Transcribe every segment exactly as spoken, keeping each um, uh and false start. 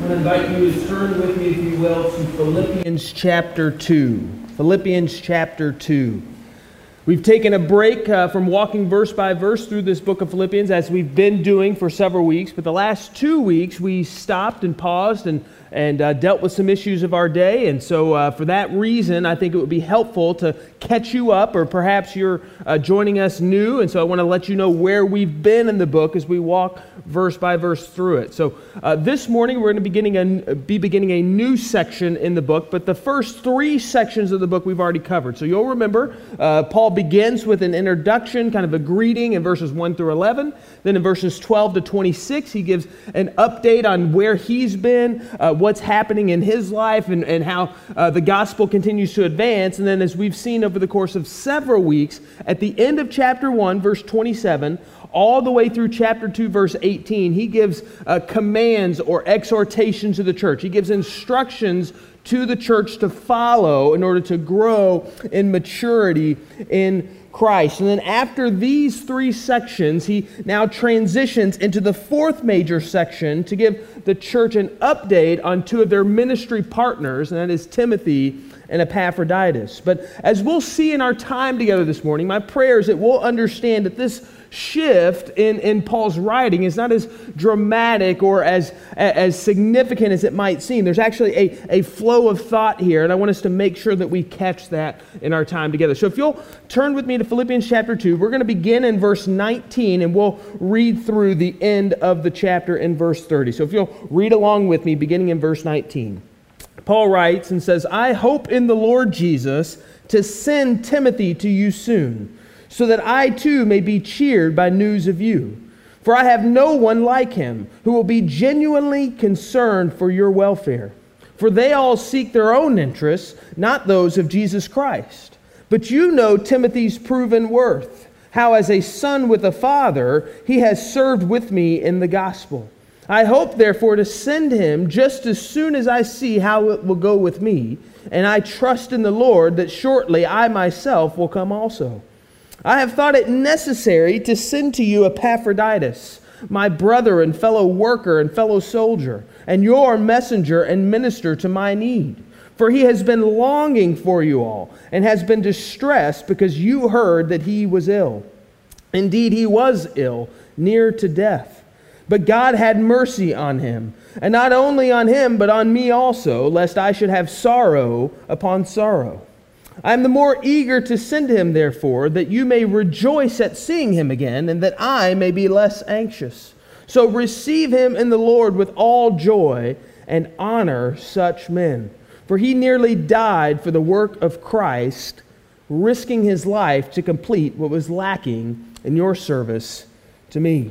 I'm going to invite you to turn with me, if you will, to Philippians chapter two. Philippians chapter two. We've taken a break uh, from walking verse by verse through this book of Philippians, as we've been doing for several weeks. But the last two weeks, we stopped and paused and and uh, dealt with some issues of our day. And so uh, for that reason, I think it would be helpful to catch you up, or perhaps you're uh, joining us new. And so I want to let you know where we've been in the book as we walk verse by verse through it. So uh, this morning, we're going to be beginning, a, be beginning a new section in the book, but the first three sections of the book we've already covered. So you'll remember, uh, Paul begins with an introduction, kind of a greeting in verses one through eleven. Then in verses twelve to twenty-six, he gives an update on where he's been, uh, what's happening in his life, and, and how uh, the gospel continues to advance. And then, as we've seen over the course of several weeks, at the end of chapter one, verse twenty-seven, all the way through chapter two, verse eighteen, he gives uh, commands or exhortations to the church. He gives instructions to the church to follow in order to grow in maturity in Christ. And then after these three sections, he now transitions into the fourth major section to give the church an update on two of their ministry partners, and that is Timothy and Epaphroditus. But as we'll see in our time together this morning, my prayer is that we'll understand that this shift in, in Paul's writing is not as dramatic or as, as significant as it might seem. There's actually a, a flow of thought here, and I want us to make sure that we catch that in our time together. So if you'll turn with me to Philippians chapter two, we're going to begin in verse nineteen, and we'll read through the end of the chapter in verse thirty. So if you'll read along with me, beginning in verse nineteen. Paul writes and says, "I hope in the Lord Jesus to send Timothy to you soon, so that I too may be cheered by news of you. For I have no one like him who will be genuinely concerned for your welfare. For they all seek their own interests, not those of Jesus Christ. But you know Timothy's proven worth, how as a son with a father he has served with me in the gospel. I hope, therefore, to send him just as soon as I see how it will go with me, and I trust in the Lord that shortly I myself will come also. I have thought it necessary to send to you Epaphroditus, my brother and fellow worker and fellow soldier, and your messenger and minister to my need. For he has been longing for you all, and has been distressed because you heard that he was ill. Indeed, he was ill, near to death. But God had mercy on him, and not only on him, but on me also, lest I should have sorrow upon sorrow. I am the more eager to send him, therefore, that you may rejoice at seeing him again, and that I may be less anxious. So receive him in the Lord with all joy, and honor such men. For he nearly died for the work of Christ, risking his life to complete what was lacking in your service to me."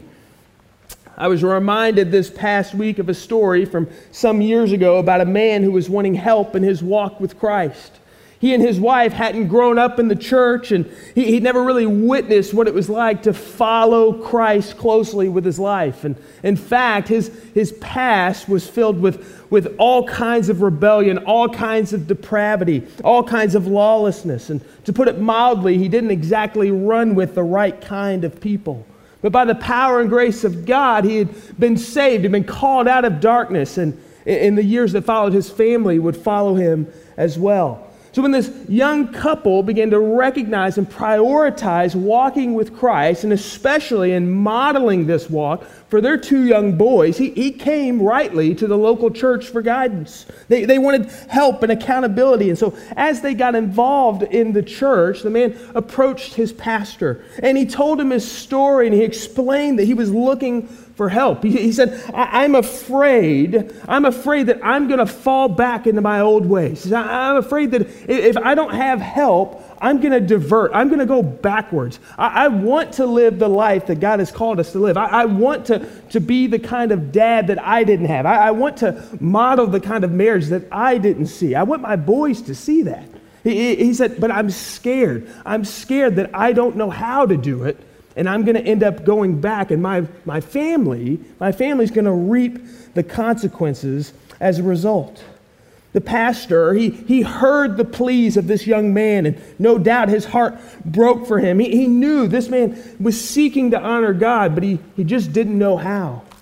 I was reminded this past week of a story from some years ago about a man who was wanting help in his walk with Christ. He and his wife hadn't grown up in the church, and he, he'd never really witnessed what it was like to follow Christ closely with his life. And in fact, his, his past was filled with, with all kinds of rebellion, all kinds of depravity, all kinds of lawlessness. And to put it mildly, he didn't exactly run with the right kind of people. But by the power and grace of God, he had been saved, he'd been called out of darkness, and in the years that followed, his family would follow him as well. So when this young couple began to recognize and prioritize walking with Christ, and especially in modeling this walk for their two young boys, he, he came rightly to the local church for guidance. They, they wanted help and accountability. And so as they got involved in the church, the man approached his pastor, and he told him his story, and he explained that he was looking for help. He, he said, I, I'm afraid, I'm afraid that I'm going to fall back into my old ways. He said, I'm afraid that if I don't have help, I'm going to divert. I'm going to go backwards. I, I want to live the life that God has called us to live. I, I want to, to be the kind of dad that I didn't have. I, I want to model the kind of marriage that I didn't see. I want my boys to see that. He, he said, but I'm scared. I'm scared that I don't know how to do it. And I'm going to end up going back, and my, my family, my family's going to reap the consequences as a result. The pastor, he, he heard the pleas of this young man, and no doubt his heart broke for him. He, he knew this man was seeking to honor God, but he, he just didn't know how.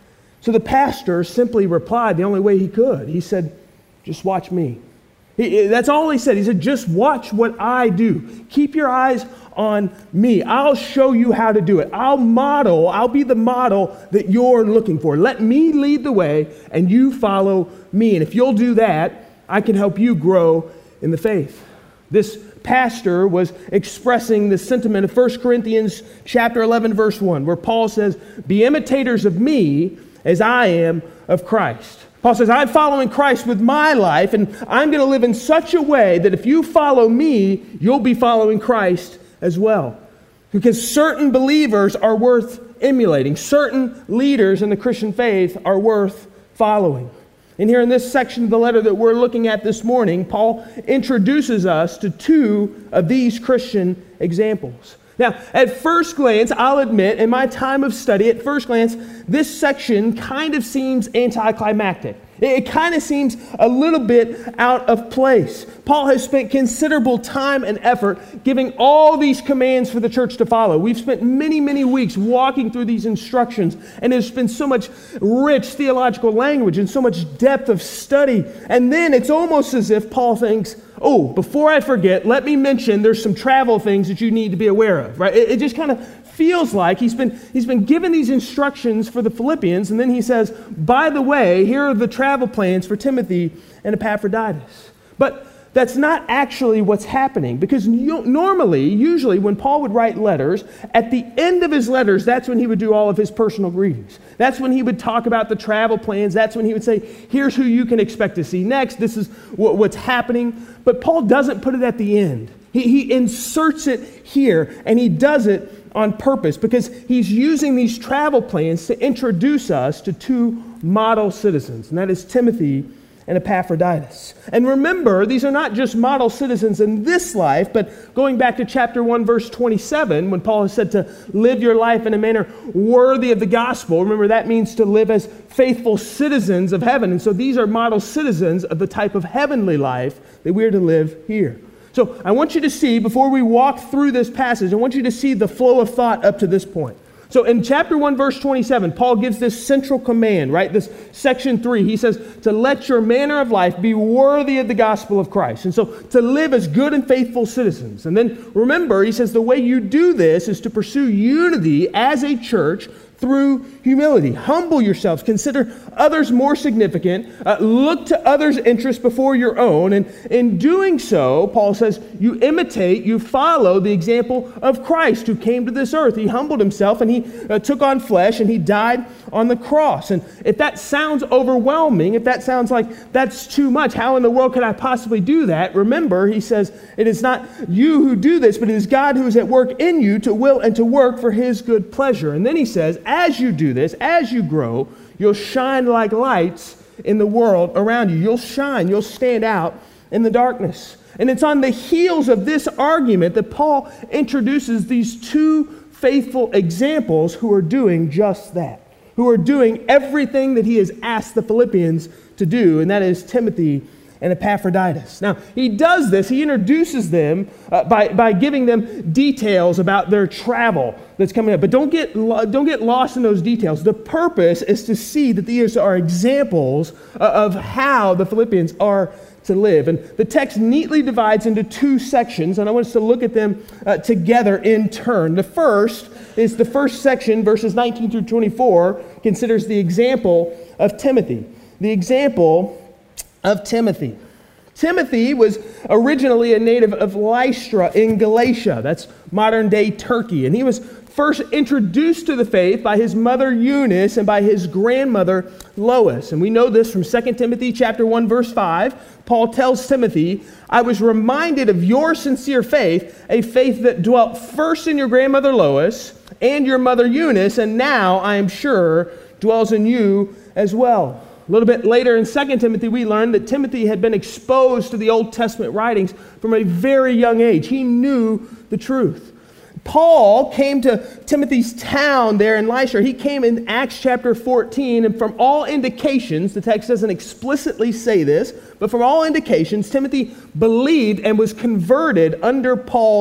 So the pastor simply replied the only way he could. He said, just watch me. He, that's all he said. He said, just watch what I do. Keep your eyes on me. I'll show you how to do it. I'll model, I'll be the model that you're looking for. Let me lead the way and you follow me. And if you'll do that, I can help you grow in the faith. This pastor was expressing the sentiment of First Corinthians chapter eleven, verse one, where Paul says, be imitators of me as I am of Christ. Paul says, I'm following Christ with my life, and I'm going to live in such a way that if you follow me, you'll be following Christ as well. Because certain believers are worth emulating. Certain leaders in the Christian faith are worth following. And here in this section of the letter that we're looking at this morning, Paul introduces us to two of these Christian examples. Now, at first glance, I'll admit, in my time of study, at first glance, this section kind of seems anticlimactic. It kind of seems a little bit out of place. Paul has spent considerable time and effort giving all these commands for the church to follow. We've spent many, many weeks walking through these instructions, and there's been so much rich theological language and so much depth of study. And then it's almost as if Paul thinks, oh, before I forget, let me mention there's some travel things that you need to be aware of, right? It, it just kind of feels like he's been he's been given these instructions for the Philippians, and then he says, by the way, here are the travel plans for Timothy and Epaphroditus. But that's not actually what's happening, because normally, usually, when Paul would write letters, at the end of his letters, that's when he would do all of his personal greetings. That's when he would talk about the travel plans. That's when he would say, here's who you can expect to see next. This is what, what's happening. But Paul doesn't put it at the end. He, he inserts it here, and he does it on purpose, because he's using these travel plans to introduce us to two model citizens, and that is Timothy and Epaphroditus. And remember, these are not just model citizens in this life, but going back to chapter one, verse twenty-seven, when Paul has said to live your life in a manner worthy of the gospel. Remember, that means to live as faithful citizens of heaven. And so these are model citizens of the type of heavenly life that we are to live here. So I want you to see, before we walk through this passage, I want you to see the flow of thought up to this point. So in chapter one, verse twenty-seven, Paul gives this central command, right? This section three, he says, to let your manner of life be worthy of the gospel of Christ. And so to live as good and faithful citizens. And then remember, he says the way you do this is to pursue unity as a church through humility. Humble yourselves. Consider others more significant. Uh, look to others' interests before your own. And in doing so, Paul says, you imitate, you follow the example of Christ, who came to this earth. He humbled himself, and he uh, took on flesh, and he died on the cross. And if that sounds overwhelming, if that sounds like that's too much, how in the world could I possibly do that? Remember, he says, it is not you who do this, but it is God who is at work in you to will and to work for his good pleasure. And then he says, as you do this, as you grow, you'll shine like lights in the world around you. You'll shine. You'll stand out in the darkness. And it's on the heels of this argument that Paul introduces these two faithful examples who are doing just that, who are doing everything that he has asked the Philippians to do, and that is Timothy and Epaphroditus. Now, he does this, he introduces them uh, by, by giving them details about their travel that's coming up. But don't get, lo- don't get lost in those details. The purpose is to see that these are examples uh, of how the Philippians are to live. And the text neatly divides into two sections, and I want us to look at them uh, together in turn. The first is the first section, verses nineteen through twenty-four, considers the example of Timothy. The example of Timothy. Timothy was originally a native of Lystra in Galatia. That's modern-day Turkey. And he was first introduced to the faith by his mother Eunice and by his grandmother Lois. And we know this from Second Timothy chapter one, verse five. Paul tells Timothy, I was reminded of your sincere faith, a faith that dwelt first in your grandmother Lois and your mother Eunice, and now, I am sure, dwells in you as well. A little bit later in Second Timothy, we learn that Timothy had been exposed to the Old Testament writings from a very young age. He knew the truth. Paul came to Timothy's town there in Lystra. He came in Acts chapter fourteen, and from all indications, the text doesn't explicitly say this, but from all indications, Timothy believed and was converted under Paul's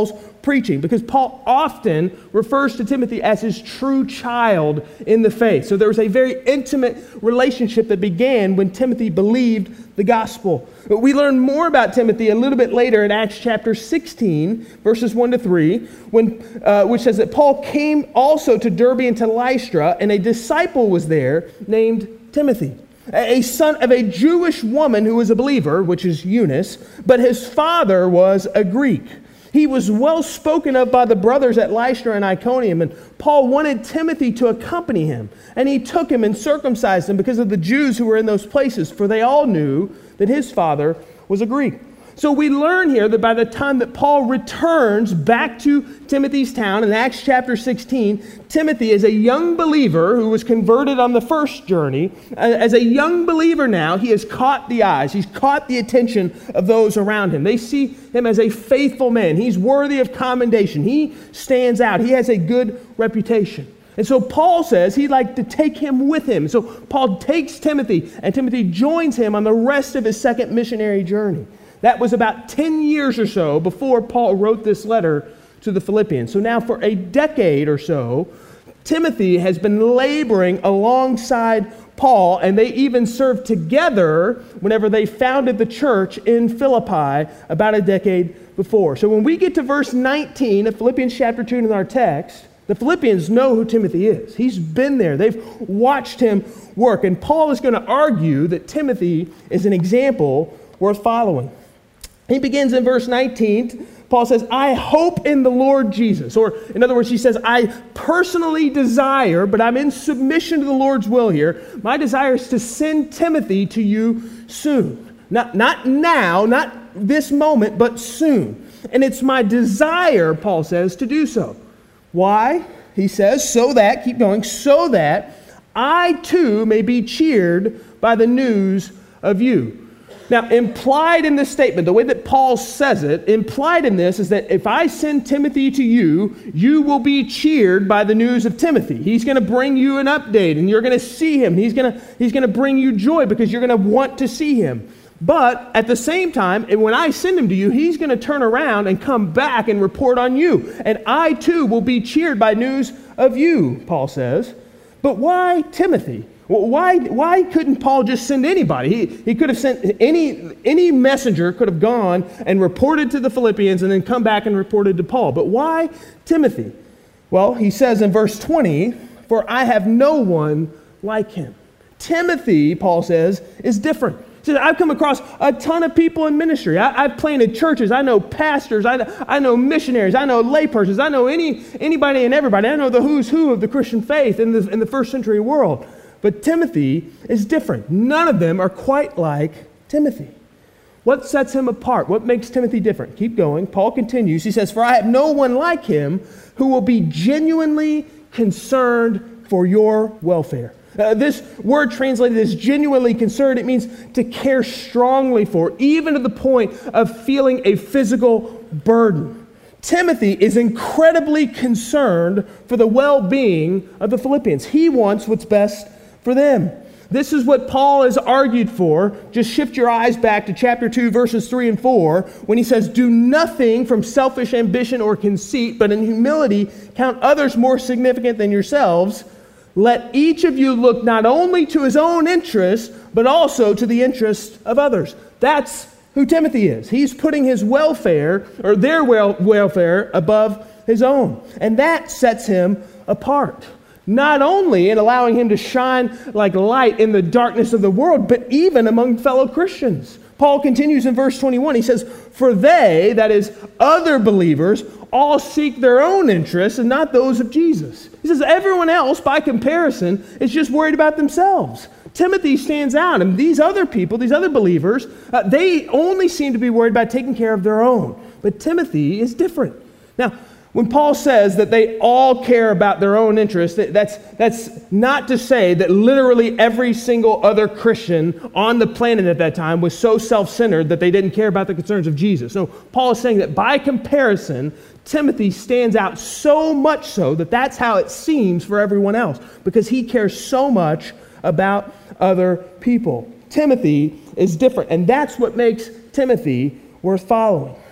preaching, because Paul often refers to Timothy as his true child in the faith. So there was a very intimate relationship that began when Timothy believed the gospel. But we learn more about Timothy a little bit later in Acts chapter sixteen, verses one to three, when, uh, which says that Paul came also to Derbe and to Lystra, and a disciple was there named Timothy, a son of a Jewish woman who was a believer, which is Eunice, but his father was a Greek. He was well spoken of by the brothers at Lystra and Iconium, and Paul wanted Timothy to accompany him. And he took him and circumcised him because of the Jews who were in those places, for they all knew that his father was a Greek. So we learn here that by the time that Paul returns back to Timothy's town in Acts chapter sixteen, Timothy is a young believer who was converted on the first journey. As a young believer now, he has caught the eyes. He's caught the attention of those around him. They see him as a faithful man. He's worthy of commendation. He stands out. He has a good reputation. And so Paul says he'd like to take him with him. So Paul takes Timothy, and Timothy joins him on the rest of his second missionary journey. That was about ten years or so before Paul wrote this letter to the Philippians. So now for a decade or so, Timothy has been laboring alongside Paul, and they even served together whenever they founded the church in Philippi about a decade before. So when we get to verse nineteen of Philippians chapter two in our text, the Philippians know who Timothy is. He's been there. They've watched him work. And Paul is going to argue that Timothy is an example worth following. He begins in verse nineteen. Paul says, I hope in the Lord Jesus. Or in other words, he says, I personally desire, but I'm in submission to the Lord's will here. My desire is to send Timothy to you soon. Not, not now, not this moment, but soon. And it's my desire, Paul says, to do so. Why? He says, so that, keep going, so that I too may be cheered by the news of you. Now, implied in this statement, the way that Paul says it, implied in this is that if I send Timothy to you, you will be cheered by the news of Timothy. He's going to bring you an update, and you're going to see him. He's going to, he's going to bring you joy because you're going to want to see him. But at the same time, when I send him to you, he's going to turn around and come back and report on you. And I too will be cheered by news of you, Paul says. But why Timothy? Why, why couldn't Paul just send anybody? He, he could have sent any, any messenger could have gone and reported to the Philippians and then come back and reported to Paul. But why Timothy? Well, he says in verse twenty, for I have no one like him. Timothy, Paul says, is different. He says, I've come across a ton of people in ministry. I, I've planted churches. I know pastors. I, I know missionaries. I know laypersons. I know any anybody and everybody. I know the who's who of the Christian faith in the, in the first century world. But Timothy is different. None of them are quite like Timothy. What sets him apart? What makes Timothy different? Keep going. Paul continues. He says, for I have no one like him who will be genuinely concerned for your welfare. Uh, this word translated as genuinely concerned, it means to care strongly for, even to the point of feeling a physical burden. Timothy is incredibly concerned for the well-being of the Philippians. He wants what's best for them. This is what Paul has argued for. Just shift your eyes back to chapter two, verses three and four, when he says, do nothing from selfish ambition or conceit, but in humility count others more significant than yourselves. Let each of you look not only to his own interest, but also to the interest of others. That's who Timothy is. He's putting his welfare, or their wel- welfare, above his own. And that sets him apart. Not only in allowing him to shine like light in the darkness of the world, but even among fellow Christians. Paul continues in verse twenty-one. He says, for they, that is, other believers, all seek their own interests and not those of Jesus. He says everyone else, by comparison, is just worried about themselves. Timothy stands out, and these other people, these other believers, uh, they only seem to be worried about taking care of their own. But Timothy is different. Now, when Paul says that they all care about their own interests, that's, that's not to say that literally every single other Christian on the planet at that time was so self-centered that they didn't care about the concerns of Jesus. No, Paul is saying that by comparison, Timothy stands out so much so that that's how it seems for everyone else, because he cares so much about other people. Timothy is different, and that's what makes Timothy worth following.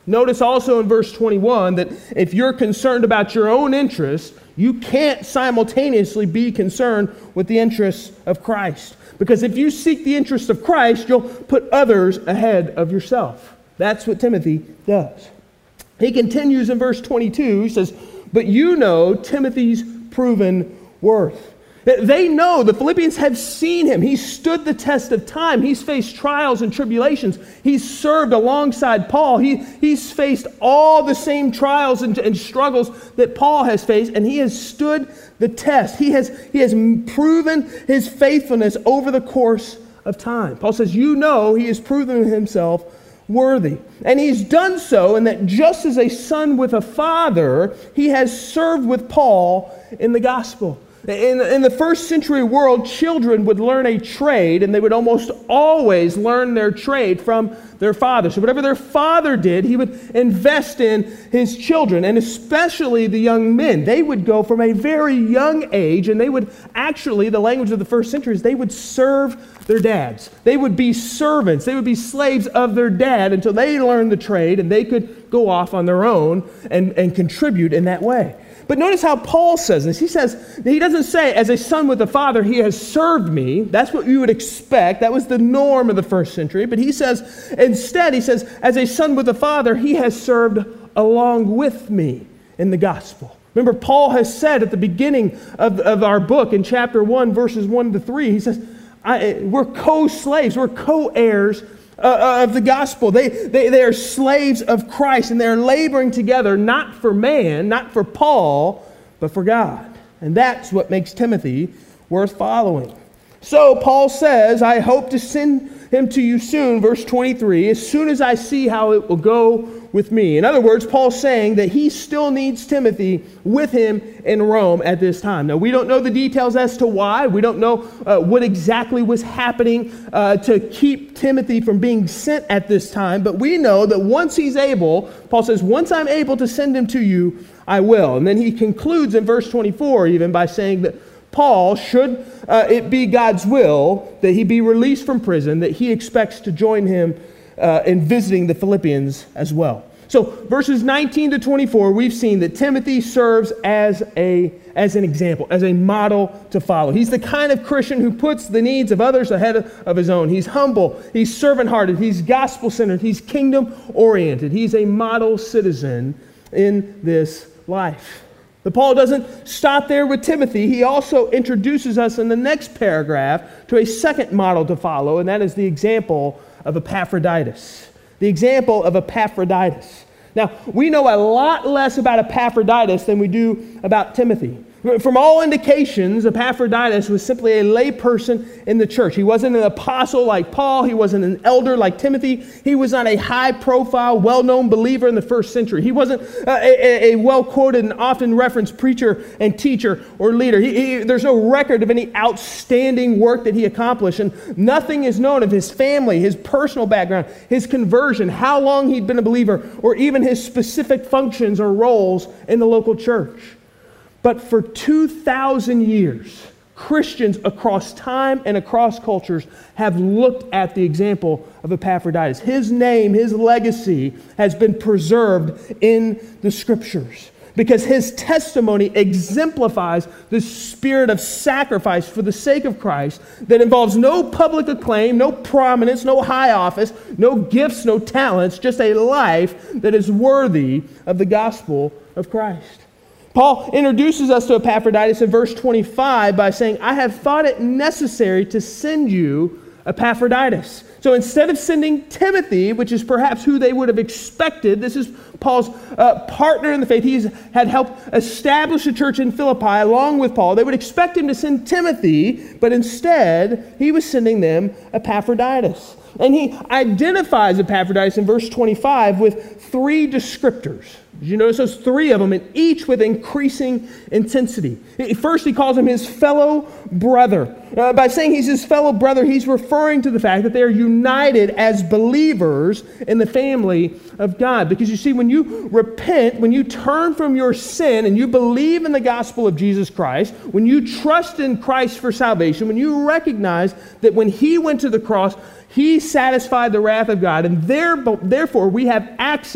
Notice also in verse twenty-one that if you're concerned about your own interests, you can't simultaneously be concerned with the interests of Christ. Because if you seek the interests of Christ, you'll put others ahead of yourself. That's what Timothy does. He continues in verse twenty-two, he says, but you know Timothy's proven worth. They know, the Philippians have seen him. He stood the test of time. He's faced trials and tribulations. He's served alongside Paul. He, he's faced all the same trials and, and struggles that Paul has faced, and he has stood the test. He has, he has proven his faithfulness over the course of time. Paul says, you know he has proven himself worthy. And he's done so in that just as a son with a father, he has served with Paul in the gospel. In, in the first century world, children would learn a trade, and they would almost always learn their trade from their father. So whatever their father did, he would invest in his children, and especially the young men. They would go from a very young age, and they would actually, the language of the first century is they would serve their dads. They would be servants. They would be slaves of their dad until they learned the trade, and they could go off on their own and, and contribute in that way. But notice how Paul says this. He says, he doesn't say, as a son with a father, he has served me. That's what you would expect. That was the norm of the first century. But he says, instead, he says, as a son with a father, he has served along with me in the gospel. Remember, Paul has said at the beginning of, of our book, in chapter one, verses one to three, he says, I, we're co-slaves, we're co-heirs Uh, of the gospel. They, they, they are slaves of Christ, and they're laboring together not for man, not for Paul, but for God. And that's what makes Timothy worth following. So Paul says, I hope to send him to you soon, verse twenty-three, as soon as I see how it will go with me. In other words, Paul's saying that he still needs Timothy with him in Rome at this time. Now, we don't know the details as to why. We don't know uh, what exactly was happening uh, to keep Timothy from being sent at this time, but we know that once he's able, Paul says, once I'm able to send him to you, I will. And then he concludes in verse twenty-four even by saying that Paul, should uh, it be God's will that he be released from prison, that he expects to join him uh, in visiting the Philippians as well. So verses nineteen to twenty-four, we've seen that Timothy serves as a as an example, as a model to follow. He's the kind of Christian who puts the needs of others ahead of his own. He's humble, he's servant-hearted, he's gospel-centered, he's kingdom-oriented. He's a model citizen in this life. But Paul doesn't stop there with Timothy. He also introduces us in the next paragraph to a second model to follow, and that is the example of Epaphroditus. The example of Epaphroditus. Now, we know a lot less about Epaphroditus than we do about Timothy. From all indications, Epaphroditus was simply a layperson in the church. He wasn't an apostle like Paul. He wasn't an elder like Timothy. He was not a high-profile, well-known believer in the first century. He wasn't a, a, a well-quoted and often referenced preacher and teacher or leader. He, he, there's no record of any outstanding work that he accomplished, and nothing is known of his family, his personal background, his conversion, how long he'd been a believer, or even his specific functions or roles in the local church. But for two thousand years, Christians across time and across cultures have looked at the example of Epaphroditus. His name, his legacy has been preserved in the Scriptures because his testimony exemplifies the spirit of sacrifice for the sake of Christ that involves no public acclaim, no prominence, no high office, no gifts, no talents, just a life that is worthy of the gospel of Christ. Paul introduces us to Epaphroditus in verse twenty-five by saying, I have thought it necessary to send you Epaphroditus. So instead of sending Timothy, which is perhaps who they would have expected, this is Paul's uh, partner in the faith. He had helped establish a church in Philippi along with Paul. They would expect him to send Timothy, but instead he was sending them Epaphroditus. And he identifies Epaphroditus in verse twenty-five with three descriptors. Did you notice those three of them, and each with increasing intensity? First, he calls him his fellow brother. Uh, by saying he's his fellow brother, he's referring to the fact that they are united as believers in the family of God. Because you see, when you repent, when you turn from your sin and you believe in the gospel of Jesus Christ, when you trust in Christ for salvation, when you recognize that when he went to the cross, he satisfied the wrath of God, and there, therefore we have access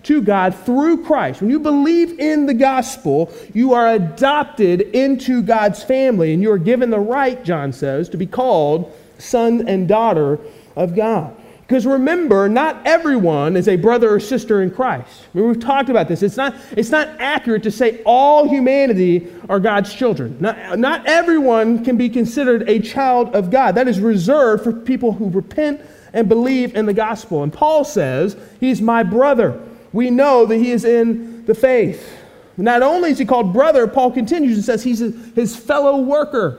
to God through Christ. When you believe in the gospel, you are adopted into God's family, and you are given the right, John says, to be called son and daughter of God. Because remember, not everyone is a brother or sister in Christ. I mean, we've talked about this. It's not, it's not accurate to say all humanity are God's children. Not, not everyone can be considered a child of God. That is reserved for people who repent and believe in the gospel. And Paul says, he's my brother. We know that he is in the faith. Not only is he called brother, Paul continues and says he's his fellow worker.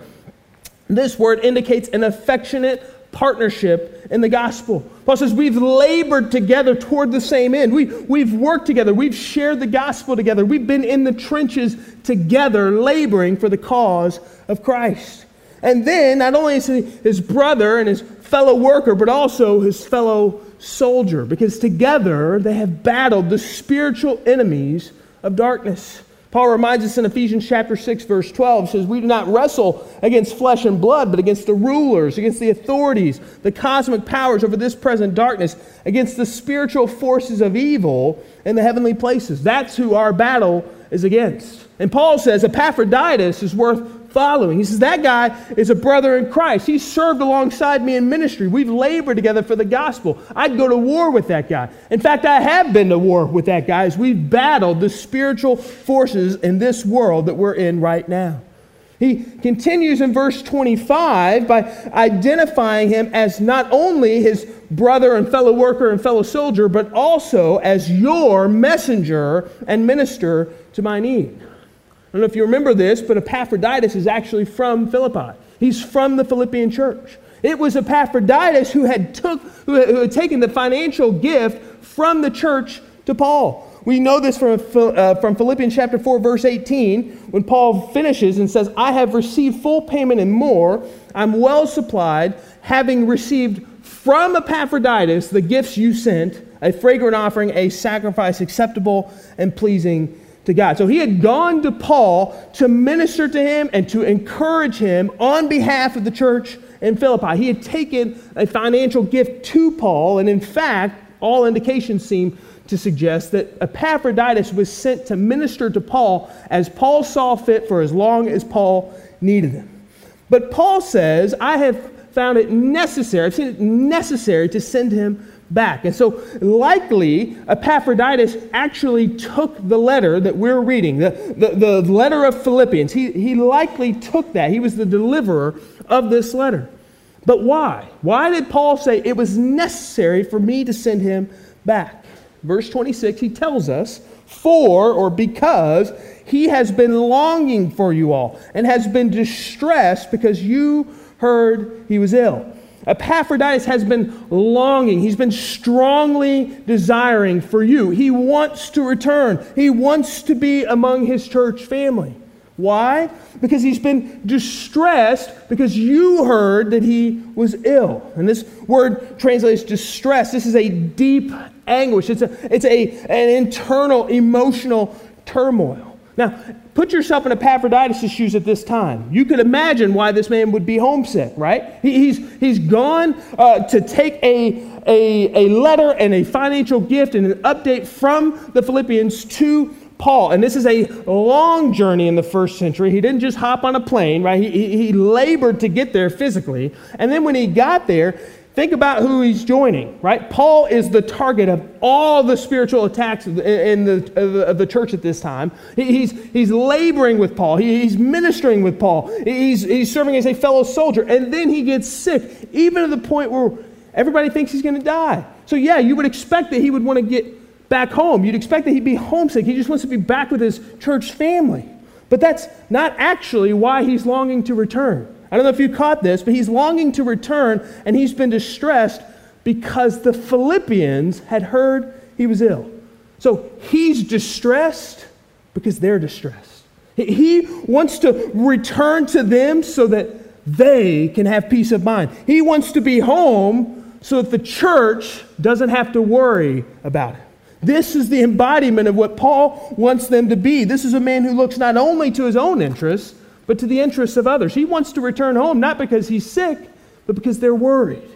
This word indicates an affectionate partnership in the gospel. Paul says we've labored together toward the same end. We, we've worked together. We've shared the gospel together. We've been in the trenches together laboring for the cause of Christ. And then not only is he his brother and his fellow worker, but also his fellow soldier, because together they have battled the spiritual enemies of darkness. Paul reminds us in Ephesians chapter six, verse twelve, says, we do not wrestle against flesh and blood, but against the rulers, against the authorities, the cosmic powers over this present darkness, against the spiritual forces of evil in the heavenly places. That's who our battle is against. And Paul says Epaphroditus is worth following. He says, that guy is a brother in Christ. He served alongside me in ministry. We've labored together for the gospel. I'd go to war with that guy. In fact, I have been to war with that guy as we've battled the spiritual forces in this world that we're in right now. He continues in verse twenty-five by identifying him as not only his brother and fellow worker and fellow soldier, but also as your messenger and minister to my need. I don't know if you remember this, but Epaphroditus is actually from Philippi. He's from the Philippian church. It was Epaphroditus who had took, who had, who had taken the financial gift from the church to Paul. We know this from, uh, from Philippians chapter four, verse eighteen, when Paul finishes and says, I have received full payment and more. I'm well supplied, having received from Epaphroditus the gifts you sent, a fragrant offering, a sacrifice acceptable and pleasing to God. So he had gone to Paul to minister to him and to encourage him on behalf of the church in Philippi. He had taken a financial gift to Paul, and in fact, all indications seem to suggest that Epaphroditus was sent to minister to Paul as Paul saw fit for as long as Paul needed him. But Paul says, I have found it necessary, I've seen it necessary to send him back. And so likely Epaphroditus actually took the letter that we're reading, the, the, the letter of Philippians. He, he likely took that. He was the deliverer of this letter. But why? Why did Paul say it was necessary for me to send him back? Verse twenty-six, he tells us, for or because he has been longing for you all and has been distressed because you heard he was ill. Epaphroditus has been longing. He's been strongly desiring for you. He wants to return. He wants to be among his church family. Why? Because he's been distressed because you heard that he was ill. And this word translates distress. This is a deep anguish. It's a, it's a, an internal emotional turmoil. Now, put yourself in Epaphroditus' shoes at this time. You could imagine why this man would be homesick, right? He, he's, he's gone uh, to take a, a, a letter and a financial gift and an update from the Philippians to Paul. And this is a long journey in the first century. He didn't just hop on a plane, right? He, he, he labored to get there physically. And then when he got there, think about who he's joining, right? Paul is the target of all the spiritual attacks in the, of the church at this time. He's, he's laboring with Paul. He's ministering with Paul. He's, he's serving as a fellow soldier. And then he gets sick, even to the point where everybody thinks he's going to die. So yeah, you would expect that he would want to get back home. You'd expect that he'd be homesick. He just wants to be back with his church family. But that's not actually why he's longing to return. I don't know if you caught this, but he's longing to return, and he's been distressed because the Philippians had heard he was ill. So he's distressed because they're distressed. He wants to return to them so that they can have peace of mind. He wants to be home so that the church doesn't have to worry about it. This is the embodiment of what Paul wants them to be. This is a man who looks not only to his own interests, but to the interests of others. He wants to return home, not because he's sick, but because they're worried.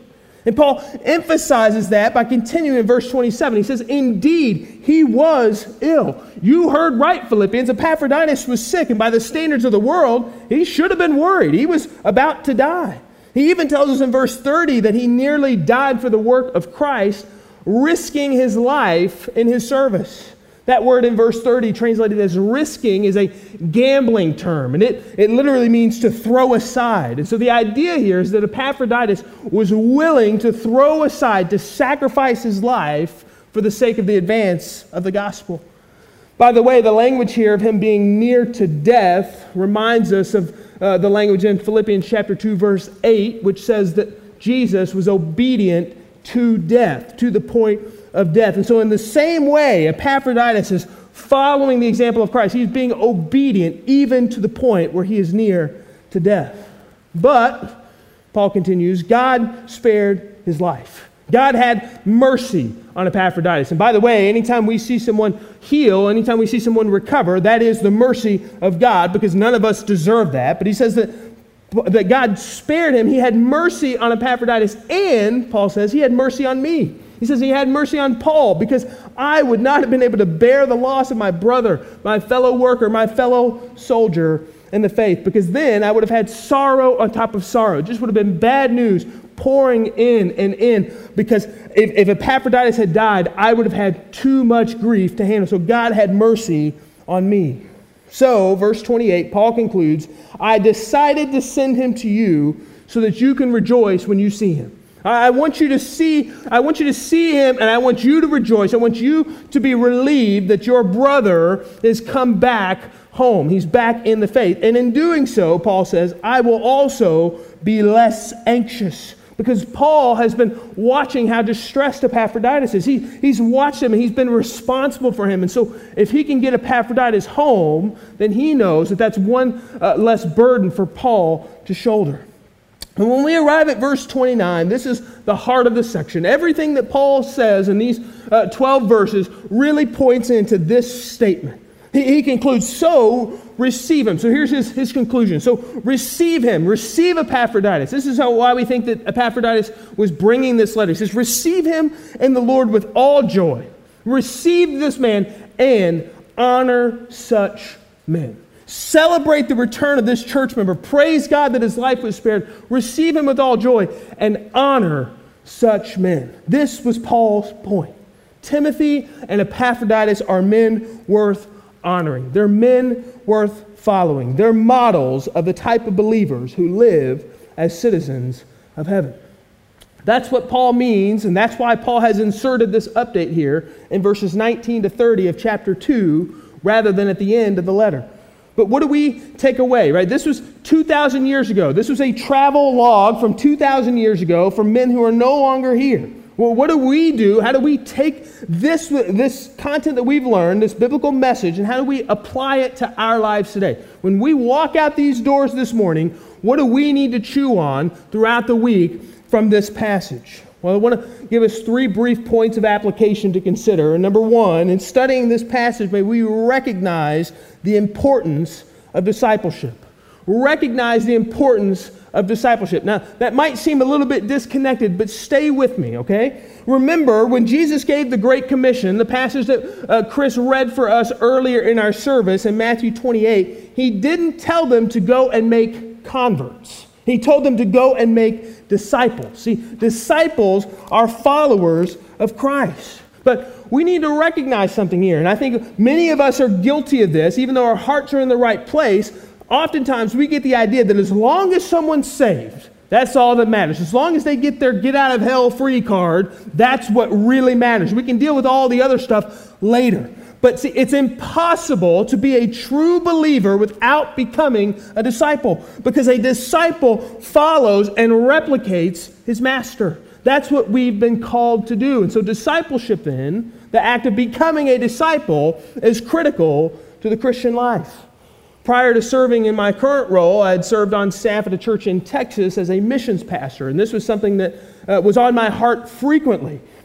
And Paul emphasizes that by continuing in verse twenty-seven. He says, indeed, he was ill. You heard right, Philippians. Epaphroditus was sick, and by the standards of the world, he should have been worried. He was about to die. He even tells us in verse thirty that he nearly died for the work of Christ, risking his life in his service. That word in verse thirty, translated as risking, is a gambling term, and it, it literally means to throw aside. And so the idea here is that Epaphroditus was willing to throw aside, to sacrifice his life for the sake of the advance of the gospel. By the way, the language here of him being near to death reminds us of uh, the language in Philippians chapter two, verse eight, which says that Jesus was obedient to death, to the point of death. And so in the same way, Epaphroditus is following the example of Christ. He's being obedient even to the point where he is near to death. But, Paul continues, God spared his life. God had mercy on Epaphroditus. And by the way, anytime we see someone heal, anytime we see someone recover, that is the mercy of God, because none of us deserve that. But he says that, that God spared him. He had mercy on Epaphroditus, and, Paul says, he had mercy on me. He says he had mercy on Paul because I would not have been able to bear the loss of my brother, my fellow worker, my fellow soldier in the faith, because then I would have had sorrow on top of sorrow. It just would have been bad news pouring in and in, because if, if Epaphroditus had died, I would have had too much grief to handle. So God had mercy on me. So, verse twenty-eight, Paul concludes, I decided to send him to you so that you can rejoice when you see him. I want you to see, I want you to see him, and I want you to rejoice. I want you to be relieved that your brother has come back home. He's back in the faith. And in doing so, Paul says, I will also be less anxious. Because Paul has been watching how distressed Epaphroditus is. He, he's watched him, and he's been responsible for him. And so if he can get Epaphroditus home, then he knows that that's one uh, less burden for Paul to shoulder. And when we arrive at verse twenty-nine, this is the heart of the section. Everything that Paul says in these uh, twelve verses really points into this statement. He, he concludes, so receive him. So here's his, his conclusion. So receive him. Receive Epaphroditus. This is how, why we think that Epaphroditus was bringing this letter. He says, receive him in the Lord with all joy. Receive this man and honor such men. Celebrate the return of this church member. Praise God that his life was spared. Receive him with all joy and honor such men. This was Paul's point. Timothy and Epaphroditus are men worth honoring. They're men worth following. They're models of the type of believers who live as citizens of heaven. That's what Paul means, and that's why Paul has inserted this update here in verses nineteen to thirty of chapter two rather than at the end of the letter. But what do we take away, right? This was two thousand years ago. This was a travel log from two thousand years ago for men who are no longer here. Well, what do we do? How do we take this, this content that we've learned, this biblical message, and how do we apply it to our lives today? When we walk out these doors this morning, what do we need to chew on throughout the week from this passage? Well, I want to give us three brief points of application to consider. Number one, in studying this passage, may we recognize the importance of discipleship. Recognize the importance of discipleship. Now, that might seem a little bit disconnected, but stay with me, okay? Remember, when Jesus gave the Great Commission, the passage that uh, Chris read for us earlier in our service in Matthew twenty-eight, he didn't tell them to go and make converts. He told them to go and make disciples. See, disciples are followers of Christ. But we need to recognize something here, and I think many of us are guilty of this, even though our hearts are in the right place. Oftentimes we get the idea that as long as someone's saved, that's all that matters. As long as they get their get out of hell free card, that's what really matters. We can deal with all the other stuff later. But see, it's impossible to be a true believer without becoming a disciple, because a disciple follows and replicates his master. That's what we've been called to do. And so discipleship then, the act of becoming a disciple, is critical to the Christian life. Prior to serving in my current role, I had served on staff at a church in Texas as a missions pastor, and this was something that uh, was on my heart frequently,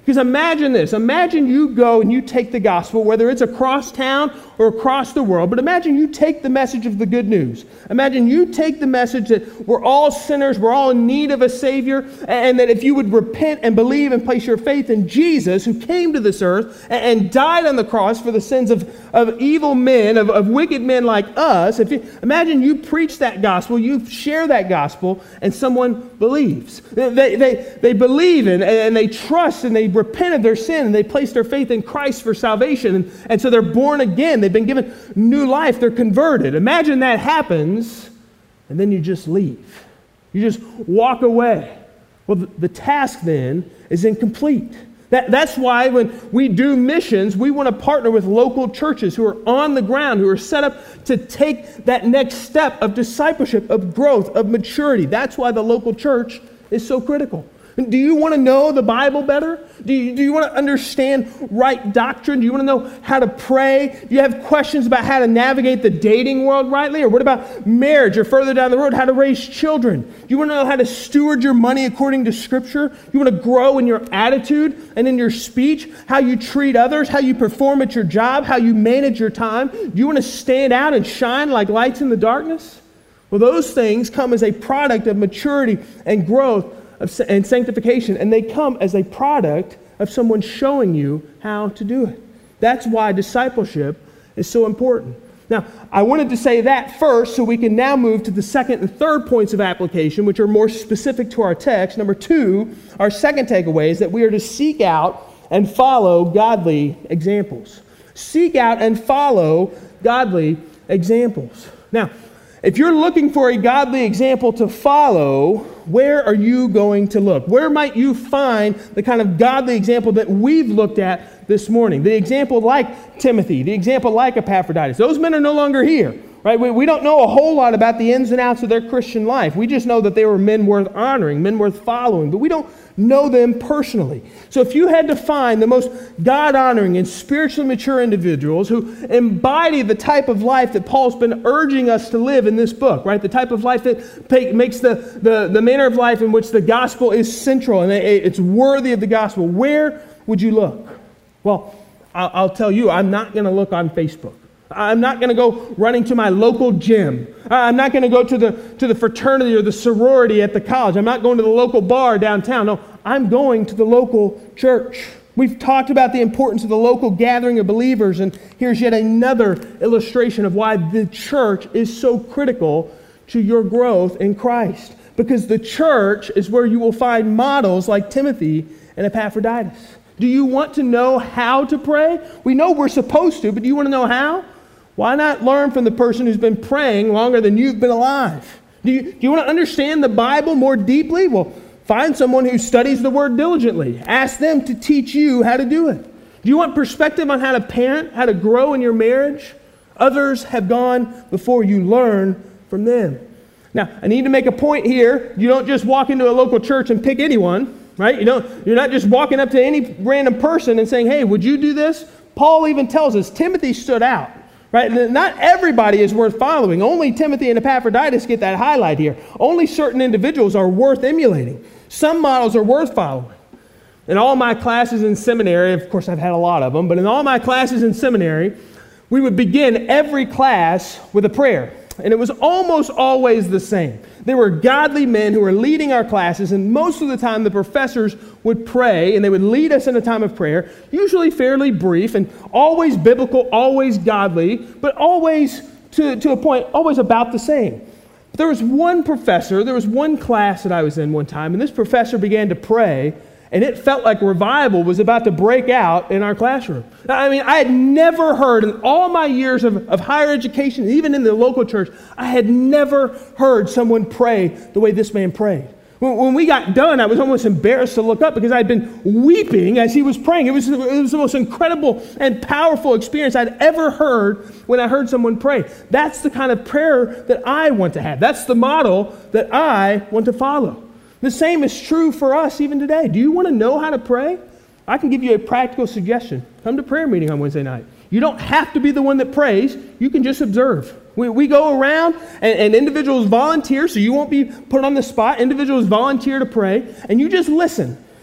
Because imagine this. Imagine you go and you take the gospel, whether it's across town or across the world, but imagine you take the message of the good news. Imagine you take the message that we're all sinners, we're all in need of a Savior, and that if you would repent and believe and place your faith in Jesus, who came to this earth and died on the cross for the sins of, of evil men, of, of wicked men like us, if you, imagine you preach that gospel, you share that gospel, and someone believes. They, they, they believe in and they trust and they repent of their sin and they place their faith in Christ for salvation. And, and so they're born again. They've been given new life. They're converted. Imagine that happens and then you just leave. You just walk away. Well, the, the task then is incomplete. That, that's why when we do missions, we want to partner with local churches who are on the ground, who are set up to take that next step of discipleship, of growth, of maturity. That's why the local church is so critical. Do you want to know the Bible better? Do you, do you want to understand right doctrine? Do you want to know how to pray? Do you have questions about how to navigate the dating world rightly? Or what about marriage? Or further down the road, how to raise children? Do you want to know how to steward your money according to Scripture? Do you want to grow in your attitude and in your speech? How you treat others? How you perform at your job? How you manage your time? Do you want to stand out and shine like lights in the darkness? Well, those things come as a product of maturity and growth and sanctification, and they come as a product of someone showing you how to do it. That's why discipleship is so important. Now, I wanted to say that first so we can now move to the second and third points of application, which are more specific to our text. Number two, our second takeaway is that we are to seek out and follow godly examples. Seek out and follow godly examples. Now, if you're looking for a godly example to follow, where are you going to look? Where might you find the kind of godly example that we've looked at this morning? The example like Timothy, the example like Epaphroditus. Those men are no longer here, right? We, we don't know a whole lot about the ins and outs of their Christian life. We just know that they were men worth honoring, men worth following, but we don't know them personally. So if you had to find the most God-honoring and spiritually mature individuals who embody the type of life that Paul's been urging us to live in this book, right? The type of life that makes the, the, the manner of life in which the gospel is central and it's worthy of the gospel, where would you look? Well, I'll, I'll tell you, I'm not going to look on Facebook. I'm not going to go running to my local gym. I'm not going to go to the to the fraternity or the sorority at the college. I'm not going to the local bar downtown. No, I'm going to the local church. We've talked about the importance of the local gathering of believers, and here's yet another illustration of why the church is so critical to your growth in Christ. Because the church is where you will find models like Timothy and Epaphroditus. Do you want to know how to pray? We know we're supposed to, but do you want to know how? Why not learn from the person who's been praying longer than you've been alive? Do you, do you want to understand the Bible more deeply? Well, find someone who studies the Word diligently. Ask them to teach you how to do it. Do you want perspective on how to parent, how to grow in your marriage? Others have gone before you. Learn from them. Now, I need to make a point here. You don't just walk into a local church and pick anyone, right? You don't, you're not just walking up to any random person and saying, hey, would you do this? Paul even tells us Timothy stood out. Right? Not everybody is worth following. Only Timothy and Epaphroditus get that highlight here. Only certain individuals are worth emulating. Some models are worth following. In all my classes in seminary, of course I've had a lot of them, but in all my classes in seminary, we would begin every class with a prayer. And it was almost always the same. There were godly men who were leading our classes, and most of the time the professors would pray, and they would lead us in a time of prayer, usually fairly brief, and always biblical, always godly, but always, to, to a point, always about the same. But there was one professor, there was one class that I was in one time, and this professor began to pray, and it felt like revival was about to break out in our classroom. I mean, I had never heard in all my years of, of higher education, even in the local church, I had never heard someone pray the way this man prayed. When, when we got done, I was almost embarrassed to look up because I'd been weeping as he was praying. It was, it was the most incredible and powerful experience I'd ever heard when I heard someone pray. That's the kind of prayer that I want to have. That's the model that I want to follow. The same is true for us even today. Do you want to know how to pray? I can give you a practical suggestion. Come to prayer meeting on Wednesday night. You don't have to be the one that prays. You can just observe. We, we go around and, and individuals volunteer, so you won't be put on the spot. Individuals volunteer to pray, and you just listen.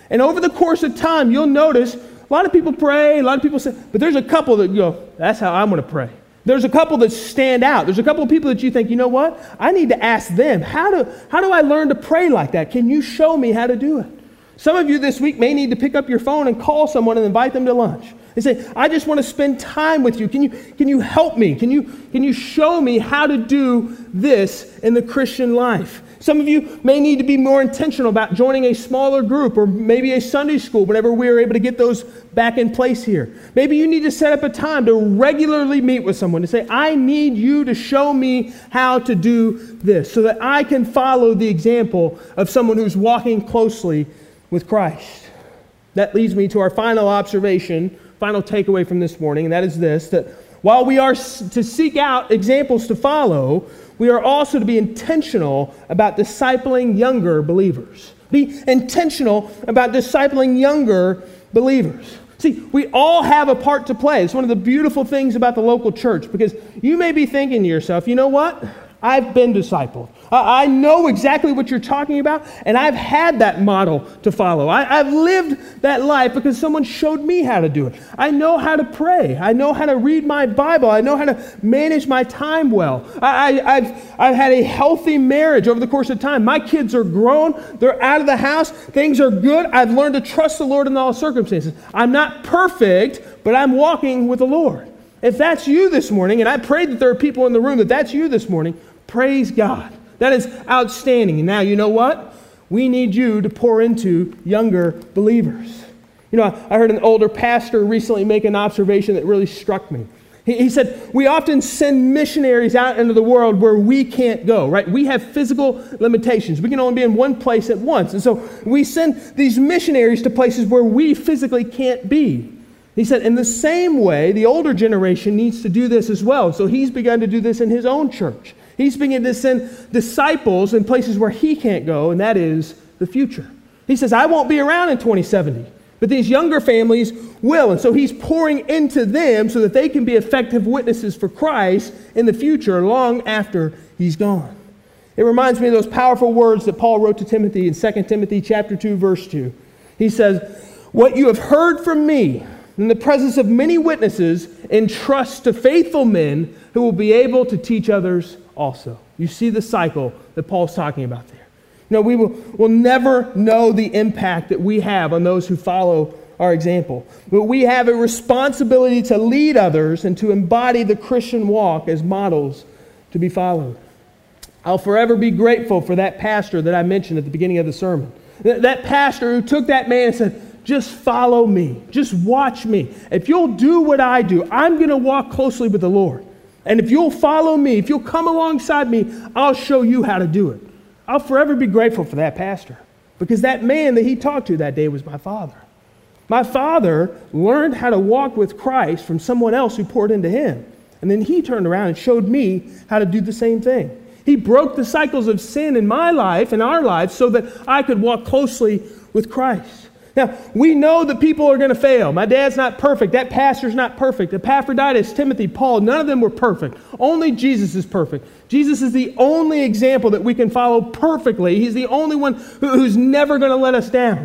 And over the course of time, you'll notice a lot of people pray, a lot of people say, but there's a couple that go, that's how I'm going to pray. There's a couple that stand out. There's a couple of people that you think, you know what? I need to ask them, how do, how do I learn to pray like that? Can you show me how to do it? Some of you this week may need to pick up your phone and call someone and invite them to lunch. And say, I just want to spend time with you. Can you, can you help me? Can you, can you show me how to do this in the Christian life? Some of you may need to be more intentional about joining a smaller group or maybe a Sunday school whenever we are able to get those back in place here. Maybe you need to set up a time to regularly meet with someone to say, I need you to show me how to do this so that I can follow the example of someone who's walking closely with Christ. That leads me to our final observation, final takeaway from this morning, and that is this, that while we are to seek out examples to follow, we are also to be intentional about discipling younger believers. Be intentional about discipling younger believers. See, we all have a part to play. It's one of the beautiful things about the local church, because you may be thinking to yourself, you know what? I've been discipled. I know exactly what you're talking about, and I've had that model to follow. I, I've lived that life because someone showed me how to do it. I know how to pray. I know how to read my Bible. I know how to manage my time well. I, I, I've, I've had a healthy marriage over the course of time. My kids are grown. They're out of the house. Things are good. I've learned to trust the Lord in all circumstances. I'm not perfect, but I'm walking with the Lord. If that's you this morning, and I pray that there are people in the room that that's you this morning, praise God. That is outstanding. And now, you know what? We need you to pour into younger believers. You know, I heard an older pastor recently make an observation that really struck me. He, he said, we often send missionaries out into the world where we can't go, right? We have physical limitations. We can only be in one place at once. And so we send these missionaries to places where we physically can't be. He said, in the same way, the older generation needs to do this as well. So he's begun to do this in his own church. He's beginning to send disciples in places where he can't go, and that is the future. He says, I won't be around in twenty seventy, but these younger families will. And so he's pouring into them so that they can be effective witnesses for Christ in the future, long after he's gone. It reminds me of those powerful words that Paul wrote to Timothy in Second Timothy chapter two, verse two. He says, what you have heard from me in the presence of many witnesses, entrust to faithful men who will be able to teach others also. You see the cycle that Paul's talking about there. You know, we will will never know the impact that we have on those who follow our example. But we have a responsibility to lead others and to embody the Christian walk as models to be followed. I'll forever be grateful for that pastor that I mentioned at the beginning of the sermon. That pastor who took that man and said, just follow me. Just watch me. If you'll do what I do, I'm going to walk closely with the Lord. And if you'll follow me, if you'll come alongside me, I'll show you how to do it. I'll forever be grateful for that pastor, because that man that he talked to that day was my father. My father learned how to walk with Christ from someone else who poured into him. And then he turned around and showed me how to do the same thing. He broke the cycles of sin in my life and our lives so that I could walk closely with Christ. Now, we know that people are going to fail. My dad's not perfect. That pastor's not perfect. Epaphroditus, Timothy, Paul, none of them were perfect. Only Jesus is perfect. Jesus is the only example that we can follow perfectly. He's the only one who, who's never going to let us down.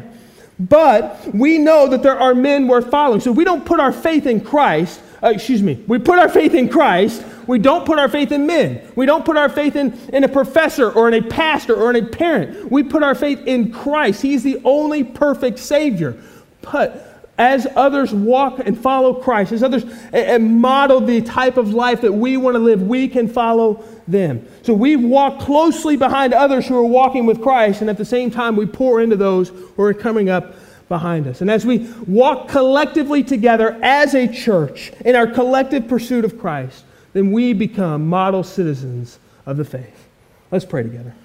But we know that there are men worth following. So we don't put our faith in Christ. Uh, excuse me. We put our faith in Christ. We don't put our faith in men. We don't put our faith in, in a professor or in a pastor or in a parent. We put our faith in Christ. He's the only perfect Savior. But as others walk and follow Christ, as others and model the type of life that we want to live, we can follow them. So we walk closely behind others who are walking with Christ, and at the same time we pour into those who are coming up behind us. And as we walk collectively together as a church in our collective pursuit of Christ, then we become model citizens of the faith. Let's pray together.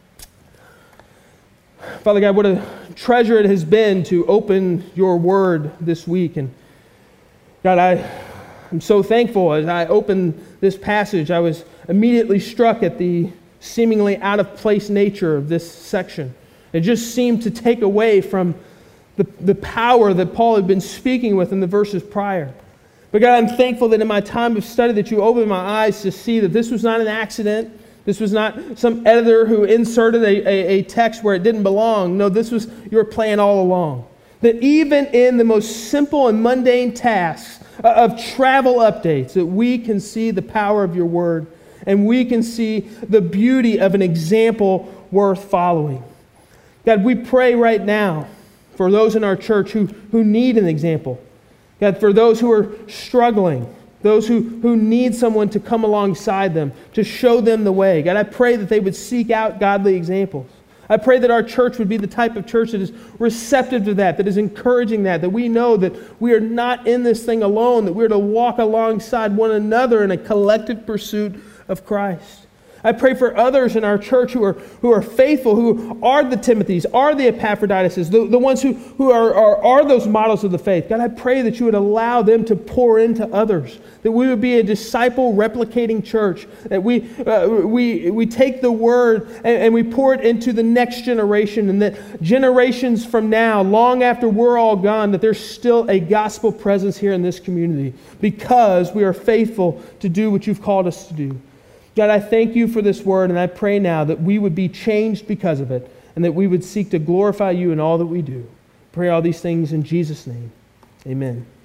Father God, what a treasure it has been to open your word this week. And God, I am so thankful as I opened this passage, I was immediately struck at the seemingly out of place nature of this section. It just seemed to take away from the, the power that Paul had been speaking with in the verses prior. But God, I'm thankful that in my time of study that you opened my eyes to see that this was not an accident. This was not some editor who inserted a, a, a text where it didn't belong. No, this was your plan all along. That even in the most simple and mundane tasks of travel updates, that we can see the power of your word and we can see the beauty of an example worth following. God, we pray right now for those in our church who, who need an example. God, for those who are struggling, those who, who need someone to come alongside them, to show them the way. God, I pray that they would seek out godly examples. I pray that our church would be the type of church that is receptive to that, that is encouraging that, that we know that we are not in this thing alone, that we're to walk alongside one another in a collective pursuit of Christ. I pray for others in our church who are who are faithful, who are the Timothys, are the Epaphroditus, the, the ones who, who are, are, are those models of the faith. God, I pray that you would allow them to pour into others, that we would be a disciple replicating church, that we uh, we we take the word and, and we pour it into the next generation, and that generations from now, long after we're all gone, that there's still a gospel presence here in this community because we are faithful to do what you've called us to do. God, I thank you for this word, and I pray now that we would be changed because of it, and that we would seek to glorify you in all that we do. Pray all these things in Jesus' name. Amen.